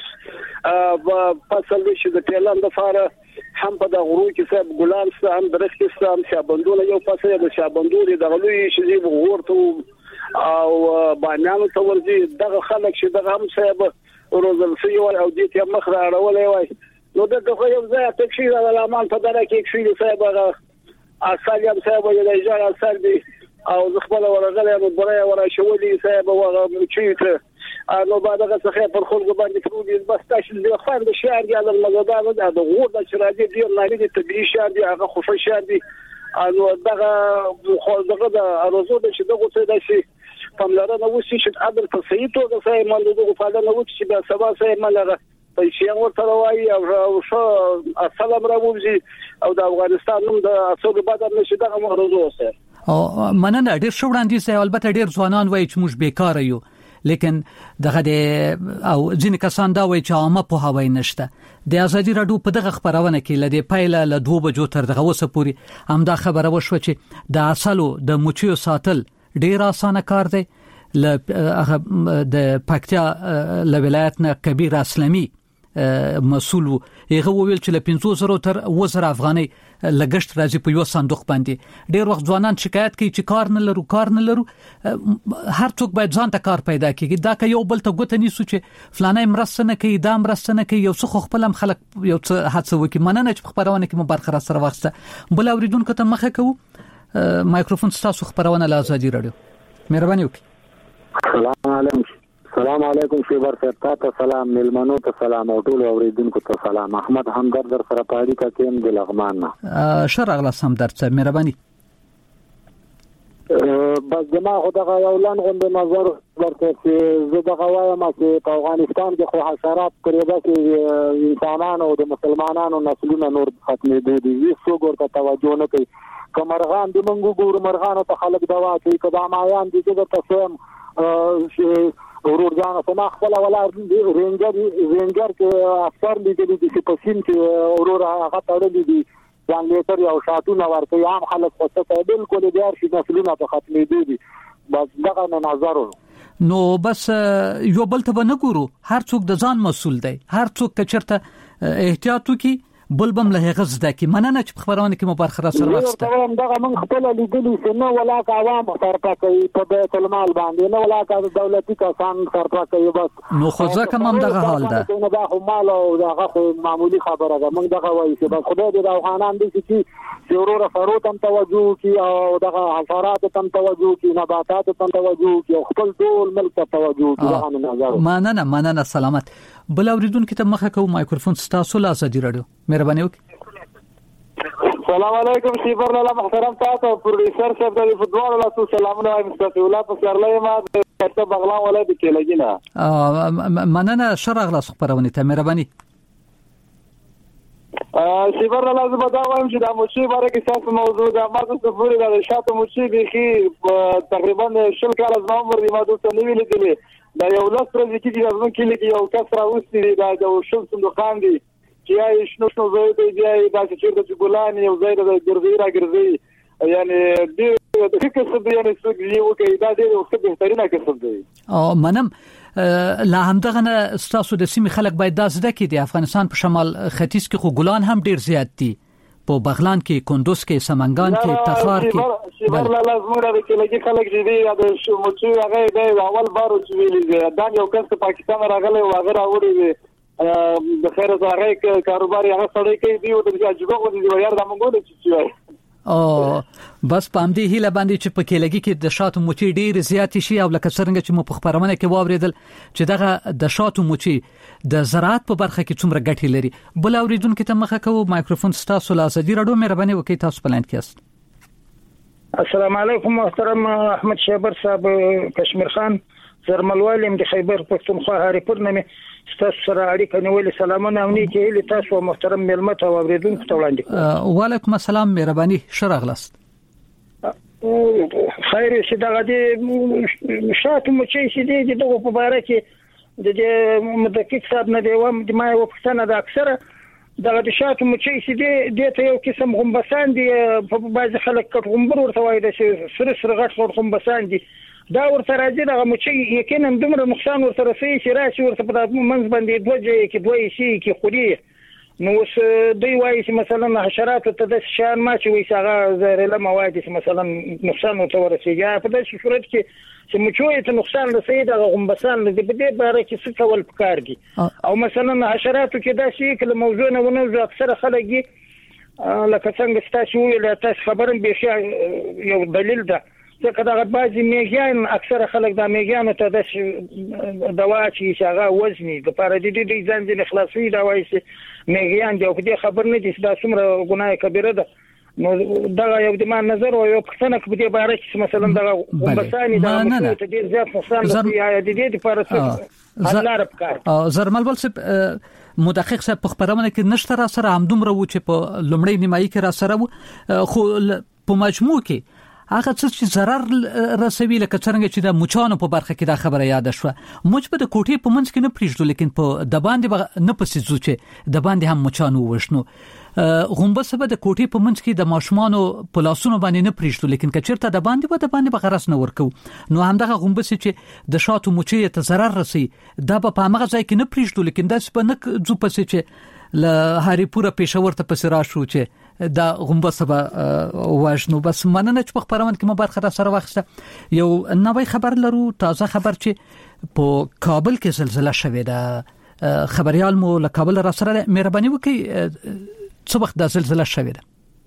فصل چې د ټیلان د فاره هم په د غرو کې صاحب ګلان سم درختي سم شابندونه یو فصل د شابندوري د غلوي شي ورته او باندې ته ورځي دغه خلک چې دغه هم صاحب روزل سي او دې ته مخ راړولې وای نو دغه یو ځای ته چې د اعلان په دره کې چې صاحب اصل یم صاحب یې د اجازه اثر دی او خپل ورغله مباراه ورا شولې صاحب وغه چیته نو بعد هغه څخه پر خلکو باندې فرودي بس تاسو د خپل د شهر د مزادان د غور د شراجي دی نه دي طبيعي شهر دی هغه خوشي شهر دی نو دغه خو دغه د اروزو د شدغه څه د شي پملرنه وسی چې عبر تصحیح توګه صاحب من دغه فعاله نو چې به سبا صاحب ملغه پیسې ورته وایي او شو السلام راوځي او د افغانستان نوم د اصول بدر نشي دغه موضوع سره او مننه ډیر شو وړاندې سه البته ډیر ځوانان وایي چې موږ بیکاره یو لیکن دغه د او ځینې کسان دا وایي چې عامه په هوای نشته د ازادي راډیو په دغه خبرونه کې لدی پایله له دوه بجو تر دغه وسه پوری همدا خبره وشو چې د اصلو د مچیو ساتل ډیر اسانه کار دی ل د پکتیا ل ولایت نه کبیر اسلامي مسؤل هغه وویل چې ل پنځه زره تر وزر افغاني لګشت راځي په یو صندوق باندې ډیر وخت ځوانان شکایت کوي چې کار نه لرو کار نه لرو هر څوک باید ځان ته کار پیدا کړي دا که یو بل ته ګوت نه سوچ فلانه مرسته نه کوي دا مرسته نه کوي یو څه خپل هم خلک یو څه هڅه وکړي مننه چې خبرونه کې مبارک سره واخسته بل اوریدونکو ته مخه کوو مایکروفون تاسو خبرونه له ازادي راډیو مهرباني وکړئ. السلام علیکم السلام علیکم شیبر صاحب ته سلام ملمنو ته سلام او ټول اوریدونکو ته سلام احمد همدرد در سره پاړی کا کېم د لغمان نه شرع الله همدرد صاحب مهرباني بس دما خدای یو لن غوند نظر ورته چې زه دغه وایم چې په افغانستان کې خو حشرات قریبا کې انسانانو او د مسلمانانو نسلونه نور ختمېدو دي هیڅ ورته توجه نه کوي کمرغان د منګو ګور مرغانو ته خلک دوا کوي کدا مایان دي چې تاسو ورور ځان په ما خپل ولا رینجر رینجر کې افسر دي چې په سین کې ورور هغه تړلې دي ځان لیتر یو شاتونه ورته عام خلک خو ته بالکل د ارشي نسلونه په ختمېدو دي بس دغه نظر نو بس یو بل ته نه ګورو هر څوک د ځان مسؤل دی هر څوک کچرته احتیاط وکي بلبم له غز د کی مننه چې خبرونه کې مبارک را سره واسطه دغه من خپل لیدلی څنګه ولا کا عوام سرپا کوي په بیت المال باندې نه ولا کا دولتي کسان سرپا کوي بس نو خو ځکه هم دغه حال ده نه دا خو مال او دغه معمولی خبره ده موږ دغه وایي چې بس خدای دې د افغانان دي چې ضرور فروت هم توجه کی او دغه حشرات هم توجه کی نباتات هم توجه کی خپل ټول ملک ته توجه کی دغه نظر مننه مننه سلامت بل اوریدونکو ته مخه کوم مایکروفون تاسو له ازادي راډیو مهرباني وکړئ. السلام علیکم شیبر لاله محترم تاسو پروډوسر صاحب د فوتبال له تاسو سلامونه وایم ستاسو الله په سرلې ما د بغلا ولادت کې لګینا مننه شرغ له خبرونه ته مهرباني شیبر لاله زما دا وایم چې د موچي باره کې تاسو موضوع د ماده سفوري د شاته موچي بيخي تقریبا شل کال از عمر دی ما د څه نیولې دي دا یو لاس ورځې کې د ځمکې کې لګي یو کس راوستي دا د شل صندوقان دي چې یې شنو شنو زوی دی دی دا چې چیرته چې ګلان یو ځای د ګرځي را ګرځي یعنی د فکر څه دی یعنی څه دی او کې دا دی او څه بهترینه کسب دی او منم لا هم دغه ستاسو د سیمې خلک باید دا زده کړي د افغانستان په شمال ختیځ کې خو ګلان هم ډیر زیات دي په بغلان کې کندوز کې سمنګان کې تخار کې بل لازم راوي کې لګي خلک دي د شموچي هغه د اول بارو چې ویلي دا یو کس په پاکستان راغلی او هغه راوړي د خیر زغه کاروبار هغه سړی کوي دی او د جګو غوډي دی یار د مونږ د چي او بس پام دی هله باندې چې پکې لګي کې د شاتو موچي ډیر زیات شي او لکه څنګه چې مو په خبرونه کې واوریدل چې دغه د شاتو موچي د زراعت په برخه کې څومره ګټې لري بل اوریدونکو ته مخه کوو مایکروفون تاسو له ازادي راډیو مهرباني وکړئ تاسو پلان کې است. السلام علیکم محترم احمد شیبر صاحب کشمیر خان زرملوالم د خیبر پښتونخوا هریپور نمې ستاسو سره اړیکه نیولې. سلامونه او نیکه هیله تاسو محترم ملمت او اوریدونکو ته وړاندې. وعلیکم السلام مهرباني شرغلست. خیر چې دغه د شاتو مچې چې دی دغه په باره کې د مدقق صاحب نه دی وم د ما یو پښتنه د اکثره دغه د شاتو مچې چې دی د ته یو قسم غومبسان دي په بعض خلک کټ غومبر ورته وایي د سره سره غټ غومبسان دي دا ورته راځي دغه مچې یقینا دومره نقصان ورته رسوي چې راشي ورته په منځ باندې دوه ځای کې دوه شي کې خوري. نو اوس دوی وایي چې مثلا حشرات ته د شان ما چې وایي هغه زهرجن مواد چې مثلا نقصان ورته ورسیږي په داسې صورت کې چې مچوي ته نقصان رسوي دغه غومبسان د دې باره کې څه کول پکار دي. او مثلا حشراتو کې دا شي کله موضوع نه ونه اکثر خلک لکه څنګه ستاسو ویل تاسو خبرم به یو دلیل ده ځکه دا بعضی میګیان اکثر خلک دا میګیان ته د دوا چې هغه وزني د پاره دي د ځان ځین خلاصي دا وایي چې میګیان دی او دې خبر نه دي چې دا څومره ګناه کبیره ده. نو دا یو د مان نظر او یو پښتنه په دې باره کې مثلا دا غومبسانی دا ته ډیر زیات نقصان لري یا د دې لپاره څه حل لار پکار. زرمل ول څه مدقق صاحب په خبرونه کې نشته را سره همدومره و چې په لومړی نیمایي کې را سره و خو په مجموع کې هغه څه چې ضرر رسوي لکه څنګه چې د مچانو په برخه کې دا خبره یاد شوه. موږ په د کوټې په منځ کې نه پریږدو لیکن په د باندې نه پسې ځو چې د باندې هم مچانو وښنو. غومبسه به د کوټې په منځ کې د ماشومانو په لاسونو باندې نه پریږدو لیکن که چیرته د باندې به د باندې به غرس نه ورکو. نو همدغه غومبسه چې د شاتو مچې ته ضرر رسي دا په هغه ځای کې نه پریږدو لیکن داس په نه ځو پسې چې له هریپور پېښور ته پسې راشو چې دا غومبسه به واښنو. بس مننه چې په خبرونه کې مو برخه را سره واخسته. یو نوې خبر لرو تازه خبر چې په کابل کې زلزلہ شوې ده. خبريال مو له کابل را سره مهرباني وکړئ څه وخت د زلزلہ شوې ده؟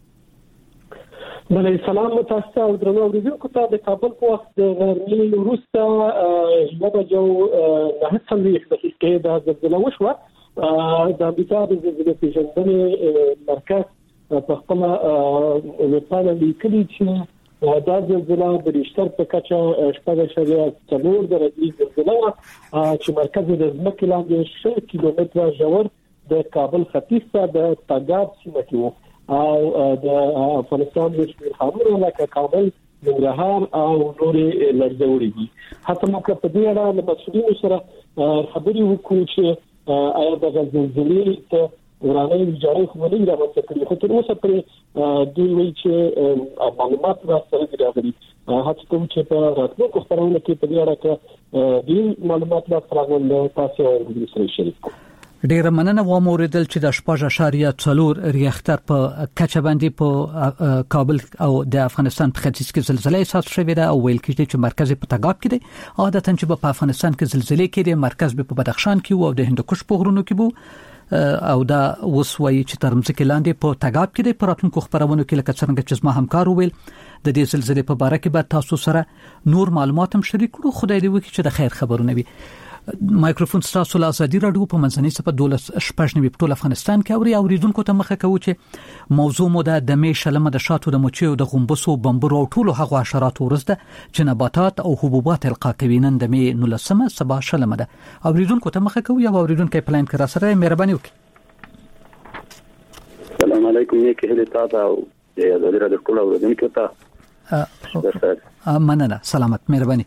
بلې سلام تاسو ته او درنو اوریدونکو ته د کابل په وخت د غرمې وروسته یو بجو نه څلوېښت دقیقې د زلزلہ وشوه. د امریکا د زلزلې پیژندنې مرکز په خپل ویبپاڼه لیکلي چې دا زلزلہ د ریشتر په کچه شپږ اعشاریه څلور درجې زلزلہ چې مرکز د ځمکې لاندې شل کیلومتره ژور د کابل ختیځ ته د تګاب سیمه کې وو او د افغانستان د شمال خاورو لکه کابل ننګرهار او نورې لړزوري دي. حتی موږ په دې اړه له مسؤلینو سره خبرې وکړو چې آیا د زلزلې ته ورانه ویجاړي خو نه راوځي کړي خو تر اوسه پرې دوی وایي چې معلومات راځي راغلي. هڅه کوم چې په راتلونکو خبرونو کې په دې اړه کې دې معلومات راغلي تاسو او سره شریک کړئ. ډیره مننه و موریدل چې د شپږ اعشاریه څلور ریختر په کچه باندې په کابل او د افغانستان په ختیځ کې زلزلې احساس شوې ده او ویل کېږي چې مرکز په تګاب کې دی. عادتاً چې په افغانستان کې زلزلې کې دی مرکز په بدخشان کې او د هندوکش په غرونو کې وو او دا وسوي چې ترمځ کې لاندې په تګاب کې دی. په راتلونکو خبرونو کې لکه څنګه چې زما همکار ویل د دې زلزلې په اړه کې به تاسو سره نور معلومات هم شریک کړو. خدای دې وکړي چې د خیر خبرونه وي. مایکروفون تاسو له ازادي رادیو په منځنۍ صفه دولس شپږ نوي په ټول افغانستان کې اوري اوریدونکو ته مخه کوي چې موضوع مو د دمې شلمه د شاتو د مچیو د غومبسو بمبرو او ټولو هغه حشرات ورسته چې نباتات او حبوبات القا کوي. نن دمې نولسمه سبا شلمه ده. اوریدونکو ته مخه کوي او اوریدونکو په لاین کې را سره مهرباني وکړئ. السلام علیکم یې کې هله تاسو او د ازادي رادیو ټول اوریدونکو ته مننه سلامت مهرباني.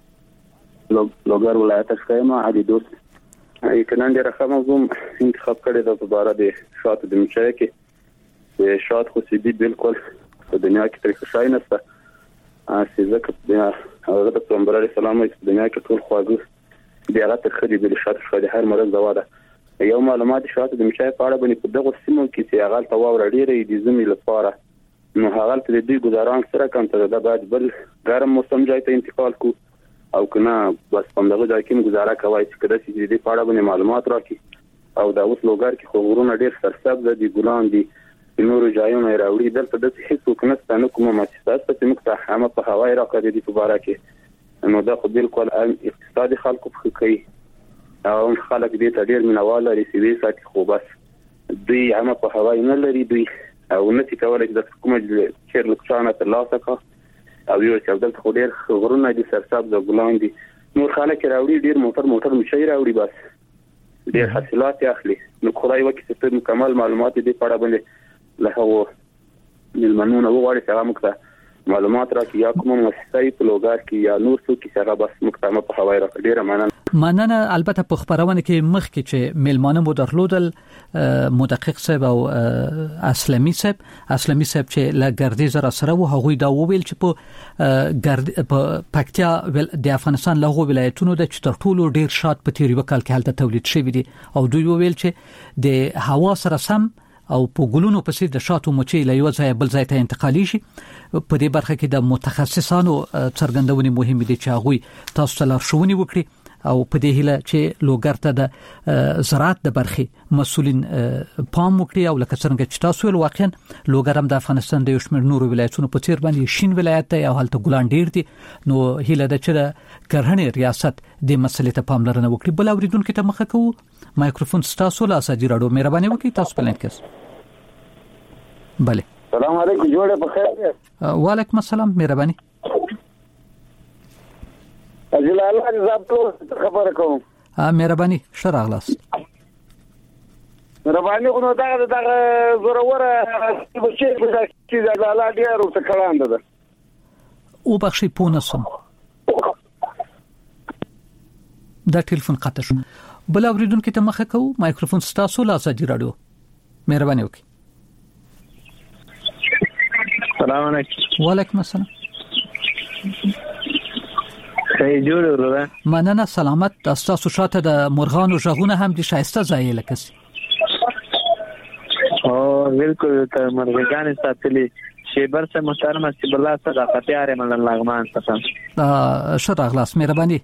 لوګر ولایت څخه ما علي دوست یقینا ډېر ښه موضوع انتخاب کړی د په اړه د شاتو د مچۍ کې د شات خو سي دي بالکل په دنیا کې تر ښه نشته چې ځکه د هغه د پیغمبر اسلام په دنیا کې ټول خواږه دی هغه تر خدي د شات خو د هر مرض دوا ده. یو معلومات شاتو د مچۍ په اړه باندې په دغه سیمو کې چې هغه ته واور ډېرې د زمي لپاره نو هغه ته د دې گزاران سره کوم ته د بعد بل ګرم موسم ځای ته انتقال کو او کنه بس په دغه ځای کې گزاره کوي چې کله چې دې پاړه باندې معلومات راکړي او دا اوس لوګر کې خو غرونه ډېر سرسبز دي ګلان دي نورو ځایونو راوړي دلته د هیڅ وکنه نه کومه مؤسسات په موږ ته هم په هواي راکړي دي په باره کې نو دا خو بالکل اقتصادي خلکو په کوي او خلک دې ته ډېر منواله رسیدي ساتي خو بس دوی هم په هواي نه لري دوی او نشي کولای چې د کومه چیر لکشانه تر لاسه کا او یو چې دلته خو ډېر غرونه دي سرسبز ګلان دي نور خلک راوړي ډیر موټر موټر مشي راوړي بس ډیر حاصلات اخلي نو خدای وکړي چې مکمل معلومات دې پړه باندې له هو ملمنونه وغواړي چې هغه موږ معلومات راکړي یا کومه مؤسسه په لوګار کې یا نور څه کې هغه بس مکتمل په هوای راکړي ډیره مننه مننه. البته په خبرونه کې مخ کې چې ملمانه مو درلودل مدقق صاحب او اسلامي صاحب اسلامي صاحب چې لګردي زرا سره وو هغه دا وویل چې په ګرد په پکتیا د افغانستان له ولایتونو د چترټولو ډیر شات په تیری وکال کې حالت تولید شوی دي او دوی وویل چې د هوا سره سم او په ګلونو پسې د شاتو مچي له یو ځای بل ځای ته انتقالي شي. په دې برخه کې د متخصصانو څرګندونې مهمه دي چې هغه تاسو ته لارښوونې وکړي او په دې هیله چې لوګر ته د زراعت د برخې مسولین پام وکړي او لکه څنګه چې تاسو ول واقعا لوګر هم د افغانستان د یو شمېر نورو ولایتونو په څیر باندې شین ولایت ته او حالت ګلان ډیر دي نو هیله ده چې کرهنې ریاست د مسلې ته پاملرنه وکړي. بل اوریدونکو ته مخه کوو مایکروفون ستاسو له اساجي راډیو مهرباني وکړئ تاسو په لینک کې. بله سلام علیکم جوړه په خیر. وعلیکم السلام مهرباني. اجل الله دې زابطو خبره کوم. مهرباني شراغلاس. مهرباني خو نو دا دا زوروره چې چې دا الله دې ورته کړاند ده. او بخشي پونسم. دا ټلیفون قطع شو. بل اوریدونکو ته مخه کوو مایکروفون ستاسو له اساجي راډیو مهرباني وکړئ. السلام علیکم. وعلیکم السلام. خیر جوړ ورته. مننه سلامت. تاسو شاته د مرغانو ژغونه هم د شایسته ځای لکس. او بالکل ته مرغان ساتلی شیبر سے محترم استب الله صداقت یاره ملن لغمان څخه. شراغلاس مهرباني.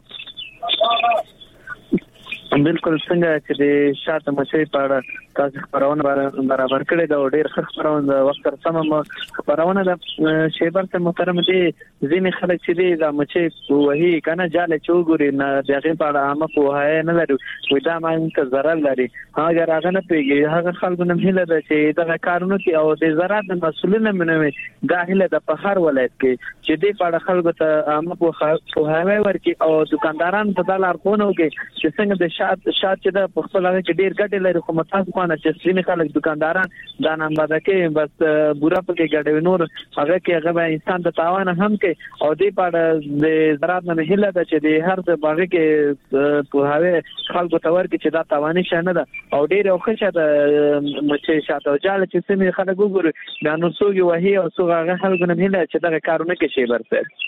بالکل څنګه چې د شاته مچي په تاسو خبرونه برابر کړی دا ډېر ښه خبرونه وخت تر سمه خبرونه د شیبر ته محترم دي ځینې خلک چې دي دا مچي وਹੀ کنه جاله چوغوري نه دغه په اړه هم په هاي نه لري وې دا مانته ضرر لري هغه راغنه پیږي هغه خلکو نه هله ده چې دا کارونه کوي او د زراعت مسولینه منوي دا هله د په هر ولایت کې چې دې په اړه خلکو ته هم په هاي ورکی او دکانداران په دلار خونه کوي چې څنګه د شات شات چې د په خپل هغه کې ډیر ګټه لري خو متاسف کنه چې ځینې خلک دکانداران دا نام بده کې بس بورا پکې ګډوي نور هغه کې هغه انسان د تاوان هم کې او دې په د زراعت نه هله ده چې د هر د باغ کې په هغه خلکو تور کې چې دا تاواني شنه ده او ډیر اوخه ده مچې شاته جاله چې سمې خلک وګوري دا نو څوګي وهي او څوګه هغه خلکو نه هله چې دا کارونه کې شي برسه.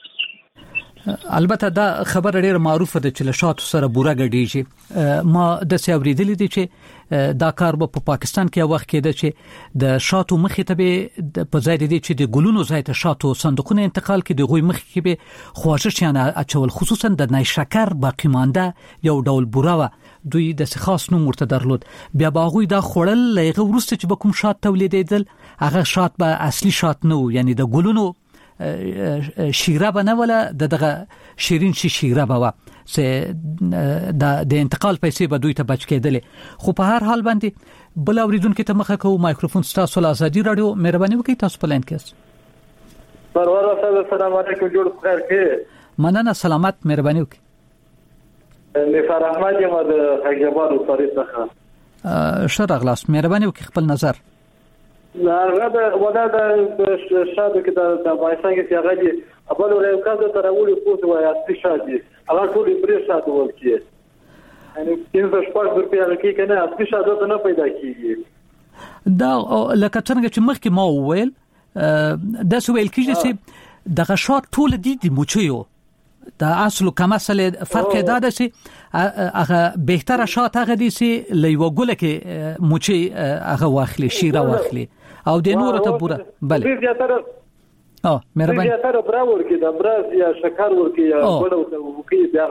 البته دا خبر ډیر معروفه ده چې له شاتو سره بوره ګډیږي. ما د سیاوریدلې دي چې دا کار په پاکستان کې وخت کې ده چې د شاتو مخې ته به په ځای دي چې د ګلونو ځای ته شاتو صندوقونه انتقال کې د غوي مخ کې به خواږه شانه اچول خصوصا د نای شکر باقی مانده یو ډول بوره و دوی د خاص نوم ورته درلود بیا باغوي دا خړل لغه ورسته چې به کوم شات تولیدېدل هغه شات به اصلي شات نه یعنی د ګلونو شیره به نه ولا دغه شیرین شي شیره به وا سه د انتقال پیسې به دوی ته بچ کېدلې خو په هر حال باندې بل اوریدونکو ته مخه کوو مایکروفون ستاسو له ازادي رادیو مهرباني وکړئ تاسو په لاین کې پرور صاحب السلام علیکم جوړ خیر کې مننه سلامت مهرباني وکړئ نثار احمد یم د خیبر وصاری څخه شرغلاس مهرباني وکړئ خپل نظر هغه د ودا د شاده کې د افغانستان کې هغه دي خپل ورې کاده تر اولي پوسټ وای اصلي شاده هغه ټول پرې شاده ورکی یعنی څنګه شپږ روپیا لکه کنه اصلي شاده نه پیدا کیږي دا لکه څنګه چې مخکې ما وویل دا سویل کیږي چې دغه شات ټول دي د موچیو دا اصل کما سره فرق دا ده چې هغه بهتره شات هغه دي چې لیو ګل کې موچي هغه واخلي شیره واخلي او د نور ته پورا بله اه مهرباني زیاتره برا ورکی دا براز یا شکر ورکی یا بل ورکی